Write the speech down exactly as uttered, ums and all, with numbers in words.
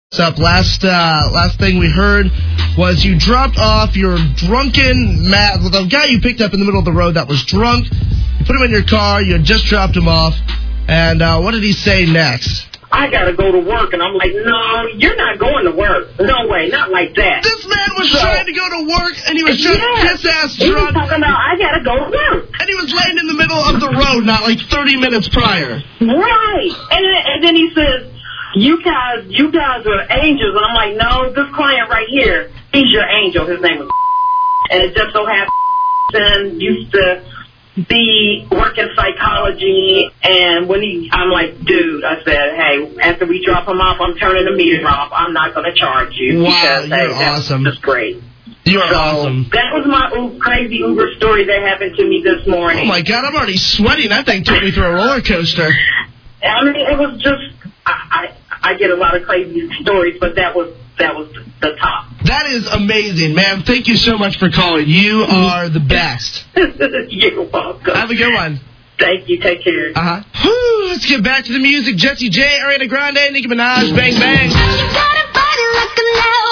What's up? Last uh, last thing we heard was you dropped off your drunken Matt, the guy you picked up in the middle of the road that was drunk. You put him in your car. You had just dropped him off. And uh, what did he say next? I gotta go to work, and I'm like, no, you're not going to work. No way, not like that. This man was so, trying to go to work, and he was just yeah, piss-ass he drunk. was talking about, I gotta go to work. And he was laying in the middle of the road, not like thirty minutes prior. Right. And then, and then he says, you guys, you guys are angels. And I'm like, no, this client right here, he's your angel. His name was and it just so happened used to be working psychology, and when he, I'm like, dude, I said, hey, after we drop him off, I'm turning the meter off. I'm not going to charge you. Wow, because, you're hey, awesome. That's great. You're so awesome. That was my ooh, crazy Uber story that happened to me this morning. Oh, my God, I'm already sweating. That thing took me through a roller coaster. I mean, it was just, I, I, I get a lot of crazy stories, but that was that was the top. That is amazing, ma'am. Thank you so much for calling. You are the best. You're welcome. Have a good one. Thank you. Take care. Uh-huh. Whew, let's get back to the music. Jessie J, Ariana Grande, Nicki Minaj, Bang Bang. You got a body like a